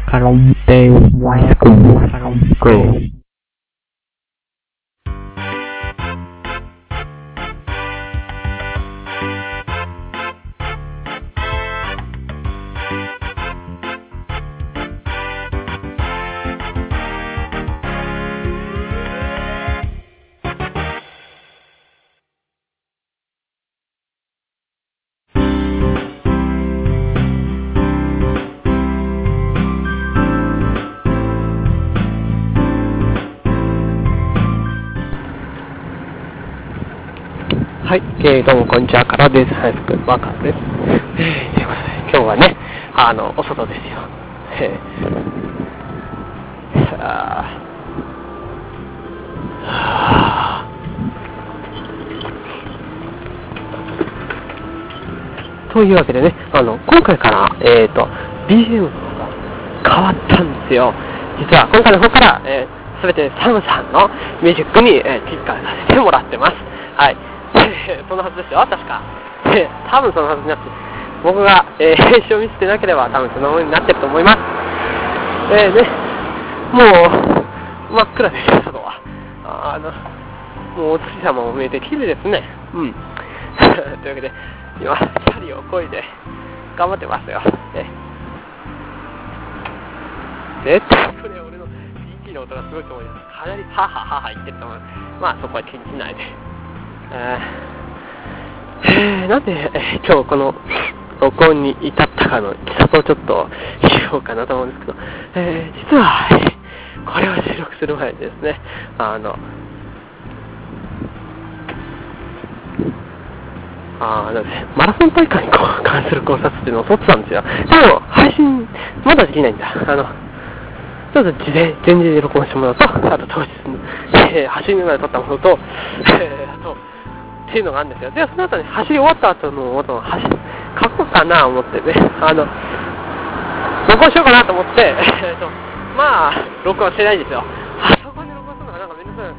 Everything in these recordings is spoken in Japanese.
Caronte, Caronte. はい、どうもこんにちは、からです。はい、ワカです。今日はね、お外ですよ。というわけでね、今回から、BGM が変わったんですよ。実は今回の方から、すべてサムさんのミュージックに、切り替えさせてもらってます。はい。そのはずですよ、確か。多分そのはずになって、僕が、編集を見せてなければ多分そのようになってると思います。ね、もう、真っ暗です、外は。もうお月様も見えて綺麗ですね。というわけで、今、チャリを漕いで頑張ってますよ。絶対これ俺の PT の音がすごいと思います。かなりハハハハ言ってると思います。まあそこは気にしないで。なんで、今日この録音に至ったかのいきさつをちょっと言おうかなと思うんですけど、実は、これを収録する前にですね、マラソン大会に関する考察っていうのを撮ってたんですよ。でも、配信、まだできないんだ。ちょっと前日で録音したものと、あと当日に、走りながら撮ったものと、っていうのがあるんですよ。で、その後に走り終わった後の音を書こうかなと思ってね、録音しようかなと思って、まあ、録音してないんですよ。パソコンで録音するのがなんかめんどくさいな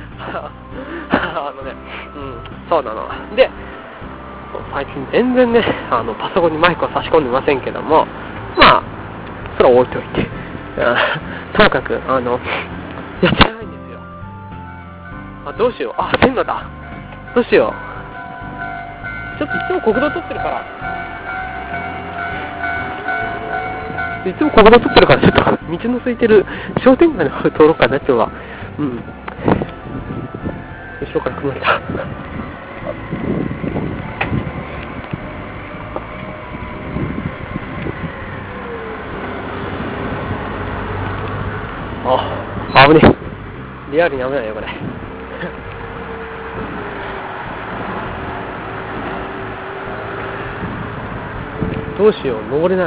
ってね。そうなの。で、最近全然ね、パソコンにマイクを差し込んでませんけども、まあ、それは置いといて、ともかく、やってないんですよ。どうしよう。線路だ。どうしよう。ちょっといつも国道撮ってるから。ちょっと道の空いてる商店街の方通ろうかな、今日は。後ろから雲来た。危ねえ。リアルに危ないよ、これ。どうしよう、登れない。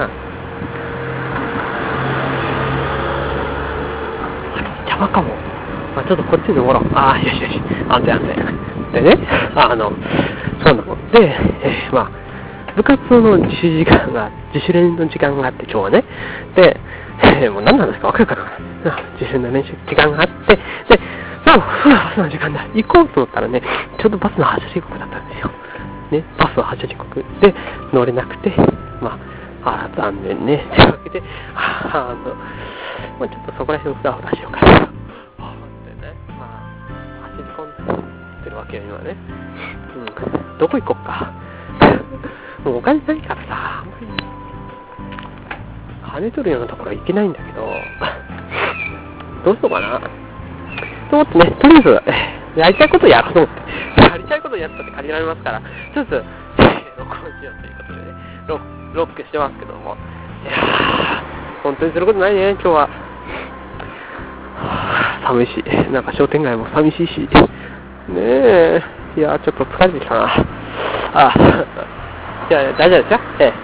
山かも。ちょっとこっちに登ろう。よし。安全。でね、そうなの。で、部活の自主練の時間があって、今日はね。で、もう何なんですか分かるかな。自主の練習時間があって、で、バスの時間だ。行こうと思ったらね、ちょうどバスの発車時刻だったんですよ。ね、バスの発車時刻で乗れなくて、残念ね。というわけで、ちょっとそこら辺をふらふらしようかなと思ってね、走り込んでるわけよ、今ね。どこ行こっか。もうお金ないからさ、あんまり金取るようなところは行けないんだけど、どうしようかな。と思ってね、とりあえず、やりたいことやろうと思って、やりたいことやったって限られますから、ちょっと、録音しようということでね、ロックしてますけども、いやー、本当にすることないね、今日は。寒いし、なんか商店街も寂しいし、ねえ、いやー、ちょっと疲れてきたな。いや、大丈夫ですよ。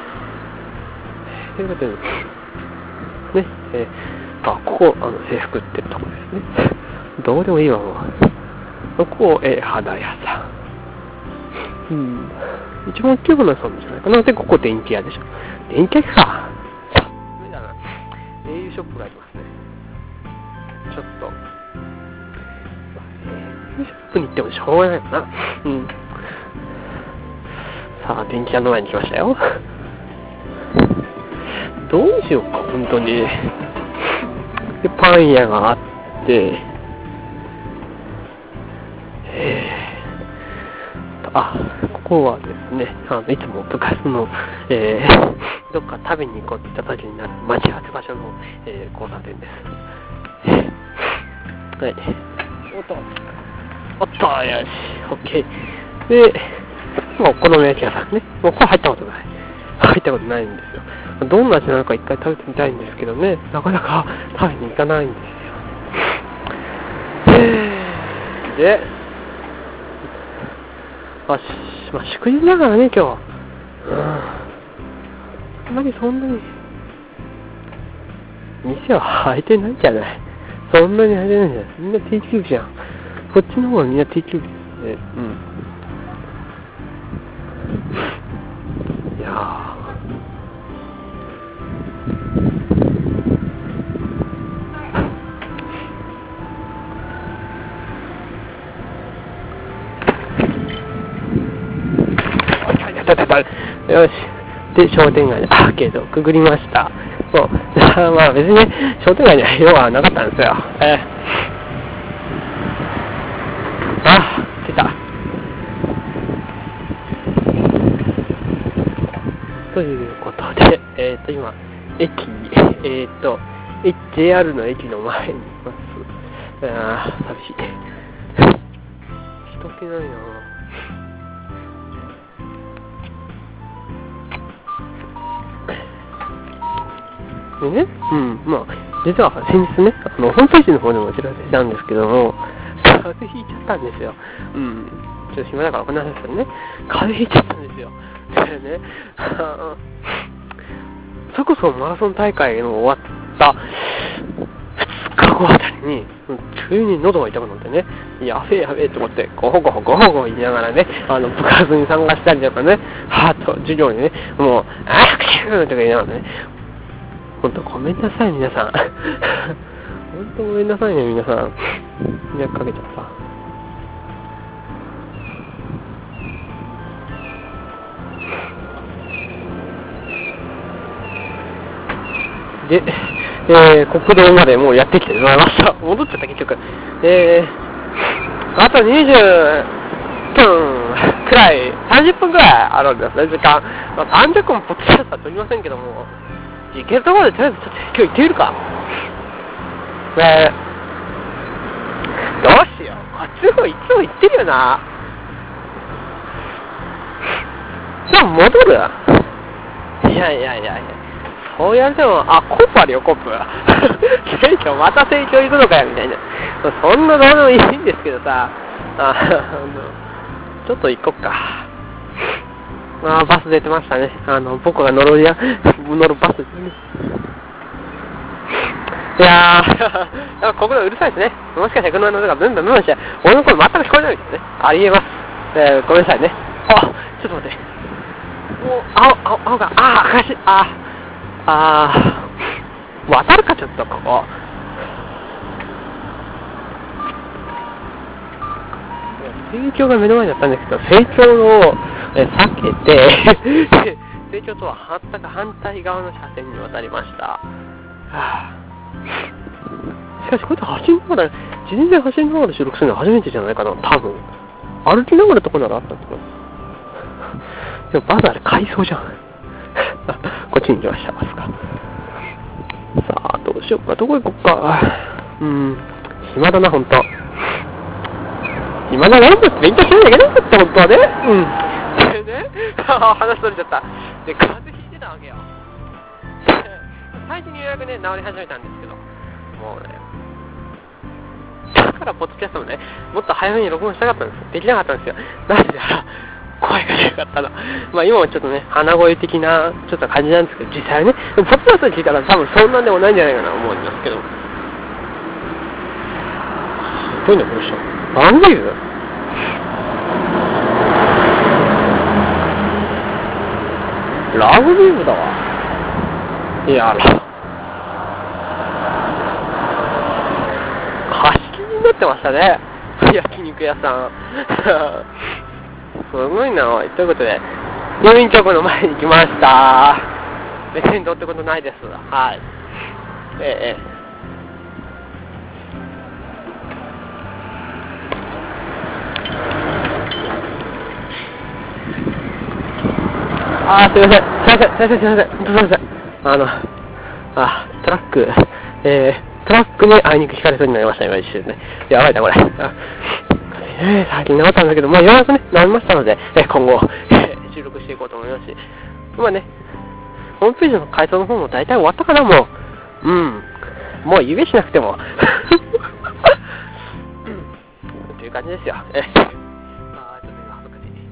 ということで、ね、ここ、制服売ってるところですね。どうでもいいわ、もう。ここ、肌屋さん。一番大きいものはそうじゃないかな。で、ここ電気屋でしょ。電気屋か。ダメだな。au ショップがありますね。ちょっと。au ショップに行ってもしょうがないよな。さあ、電気屋の前に来ましたよ。 どうしようか、本当に。で、パン屋があって、ここはですね、いつも部活の、どっか食べに行こうって言った時になる待ち合わせ場所の、交差点です。はい。おっと、よし、オッケー。で、お好み焼き屋さんね。もうこれ入ったことない。入ったことないんですよ。どんな味なのか一回食べてみたいんですけどね、なかなか食べに行かないんですよ。で、祝日だからね、今日。あんまりそんなに、店は開いてないんじゃない？そんなに開いてないんじゃない？みんな定休日じゃん。こっちの方はみんな定休日ですね。いやよし。で、商店街でアーケードをくぐりました。そう。まあ別にね、商店街には用はなかったんですよ。出た。ということで、今、JR の駅の前にいます。寂しい。人気ないな。でね、まあ、実は先日ね、ホームページの方でもお知らせしたんですけども、風邪ひいちゃったんですよ。ちょっと暇だからこんな話ですけどね、風邪ひいちゃったんですよ。でね、それこそマラソン大会の終わった2日後あたりに、急に喉が痛くなってね、やべえと思って、ごほごほ言いながらね、部活に参加したりとかね、授業にね、もう、くしゅーとか言いながらね、本当ごめんなさい皆さん。本当ごめんなさいね皆さん。迷惑かけちゃった。で、国道までもうやってきてしまいました。戻っちゃった結局。あと20分くらい、30分くらいあるんですね、時間。30分ポッドキャストは撮りませんけども、行けるところでとりあえずちょっと今日行ってみるか。どうしよう。こっちの方いつも行ってるよな。じゃあ戻る？いや。そうやっても、コープあるよ、コープ。成長、また成長行くのかよ、みたいな。そんなどうでもいいんですけどさ、ちょっと行こっか。バス出てましたね。僕が乗るバスですね。いやー、ここでうるさいですね。もしかして車の音がブンブンして、俺の声全く聞こえないですね。ありえます。ごめんなさいね。ちょっと待って。青が、赤し、渡るか、ちょっと、ここ。成長が目の前だったんですけど、成長を避けて、成長とは全く反対側の車線に渡りました。しかし、こうやって走りながら、自転車で走りながら収録するのは初めてじゃないかな、多分。歩きながらとこならあったんですけど。でも、バスあれ、改装じゃん。こっちに行きました、バスが。さあ、どうしようか、どこ行こっか。暇だな、ほんと。暇だな、勉強しなきゃいけないんだって、ほんとはね。でね、話取れちゃった。で、風邪ひいてたわけよ。最近ようやくね、治り始めたんですけど、もうね、だからポッドキャストもね、もっと早めに録音したかったんですよ。できなかったんですよ。なんで声がでかかったの。今もちょっとね、鼻声的なちょっと感じなんですけど、実際ね、でもポッドキャストに聞いたら多分そんなんでもないんじゃないかなと思いますけど。すごいね、この人。ラグビー部？ラグビー部だわ。いや、貸し切りになってましたね。焼肉屋さん。すごいな、おい。ということで、郵便局の前に来ました。 別にどうってことないです。はい。すいません。先生すいません。本当すいません。トラックにあいにく引かれそうになりました、今一瞬ね。やばいな、これ。最近治ったんだけど、ようやくね、治りましたので、今後、収録していこうと思いますし、今ね、ホームページの改装の方も大体終わったかな、もう。もう指しなくても。という感じですよ。ちょっと今恥ずかしい。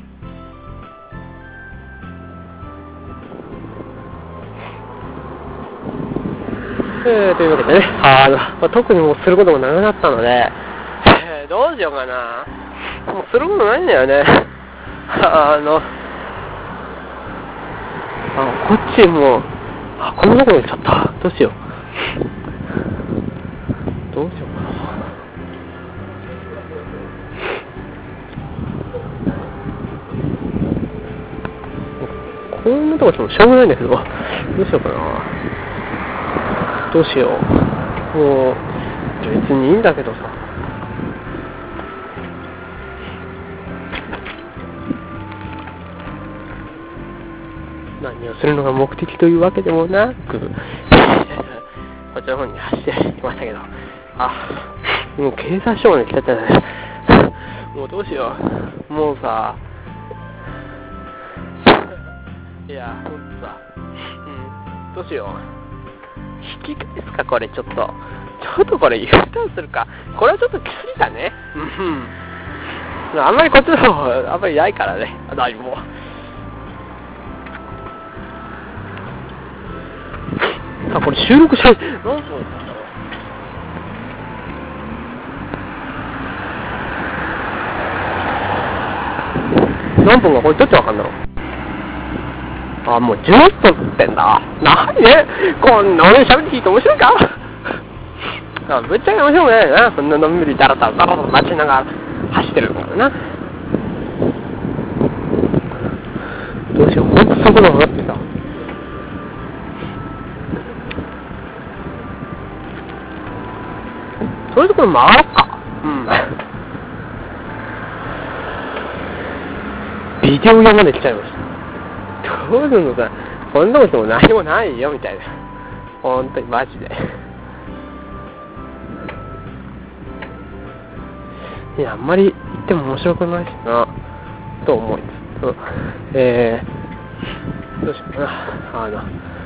というわけでね、特にもうすることもなくなったので、どうしようかな。もうすることないんだよね。こっちもう、こんなとこに行っちゃった。どうしようかな。こんなとこしてもしょうがないんだけど、どうしようかな。どうしよう。もう、別にいいんだけどさ。何をするのが目的というわけでもなく、こっちの方に走ってきましたけど、もう警察署まで来ちゃったね。もうどうしよう。もうさ、いや、ほんとさ、どうしよう。引き返すか、これちょっとこれ U ターンするか。これはちょっときついかね。あんまりこっちの方、あんまりないからね。何も。これ収録しない。何分だったんだろう。何分かこれどっちわかんだろう。もう11分ってんだ。なにね。こんな俺喋って聞いて面白いか。ぶっちゃけ面白くないよな。そんなのんびりだらだら待ちながら走ってるからな。どうしよう。ほんと速度上がってさ。そういうところ回ろっか。ビデオ屋まで来ちゃいました。どうすんのさ。こんなことも何もないよみたいな。ほんとにマジで。いや、あんまり言っても面白くないしなと思いつつ、どうしようかな。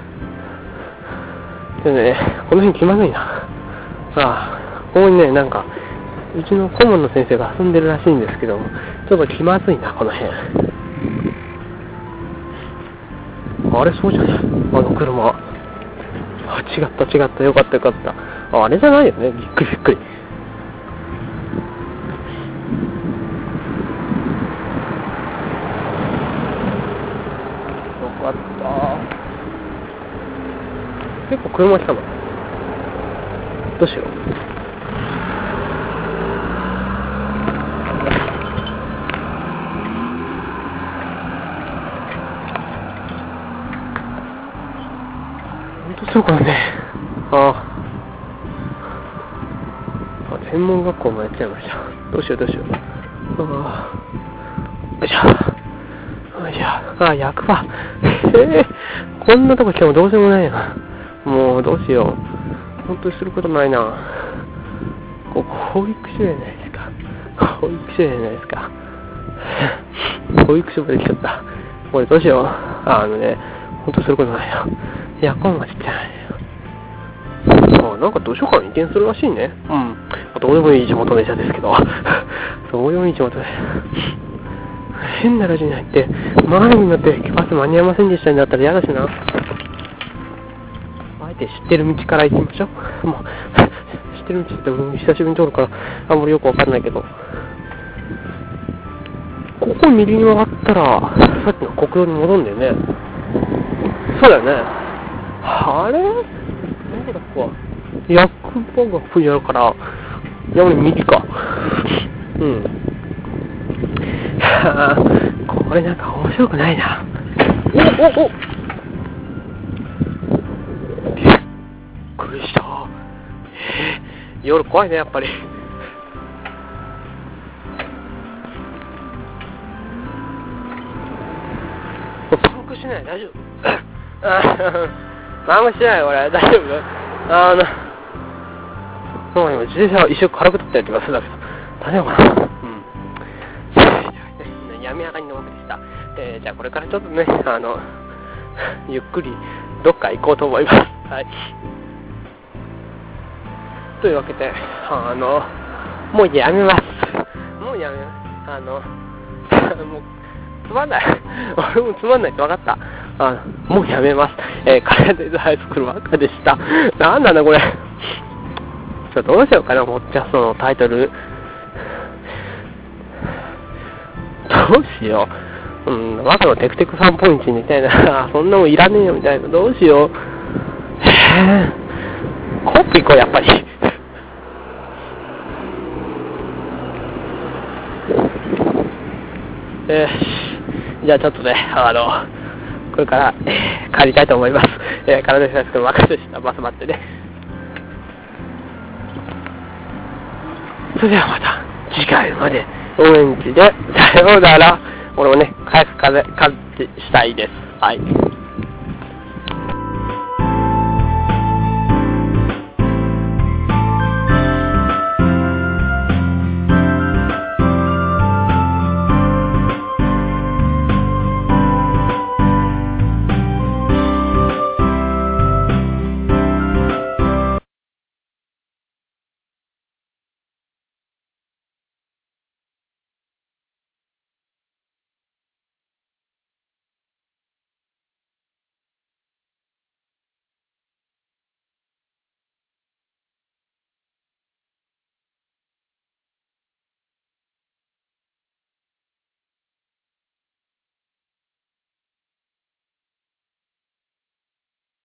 でね、この辺気まずいな。ここにね、なんかうちの顧問の先生が遊んでるらしいんですけども、ちょっと気まずいな、この辺。あれ、そうじゃない、車。違った、よかった。あれじゃないよね。びっくり。よかった。結構車来たの。どうしよう。そうかね。専門学校もやっちゃいました。どうしよう。よいしょ。役場。こんなとこ来てもどうしようもないな。もうどうしよう。本当にすることないな。ここ保育所じゃないですか。保育所まで来ちゃった。これどうしよう。本当にすることないな。夜行町ってないよ。なんか図書館移転するらしいね。どうでもいい地元電車ですけど。どうでもいい地元で。変な路地に入って、前になってバス間に合いませんでしたになったら嫌だしな。あえて知ってる道から行きましょう。もう、知ってる道って久しぶりに通るから、あんまりよくわかんないけど。ここ右に曲がったら、さっきの国道に戻るんだよね。そうだよね。あれどこだここは。役場がここにあるから、やっぱり右か。これなんか面白くないな。 いしょ。夜怖いね、やっぱり。パンクしない、大丈夫。パンクしない、俺、大丈夫。そう、今、自転車一瞬軽く立ったりとかするんだけど、大丈夫かな。病み上がりの枠でした。じゃあこれからちょっとね、ゆっくりどっか行こうと思います。はい。というわけで、もうやめます。もうやめます。もう、つまんない。俺もつまんないって分かった。もうやめます。カレンデイズハイスクールばっかでした。なんなんだこれ。どうしようかな、ポッドキャストのタイトル。どうしよう。若のテクテク3ポインチみたいな。そんなもんいらねえよみたいな。どうしよう。コップ行こう、やっぱり。じゃあちょっとね、これから、帰りたいと思います。体の人が任せでした。バス待ってね。それではまた次回まで応援日でさようなら。俺もね、早く風邪したいです。はい。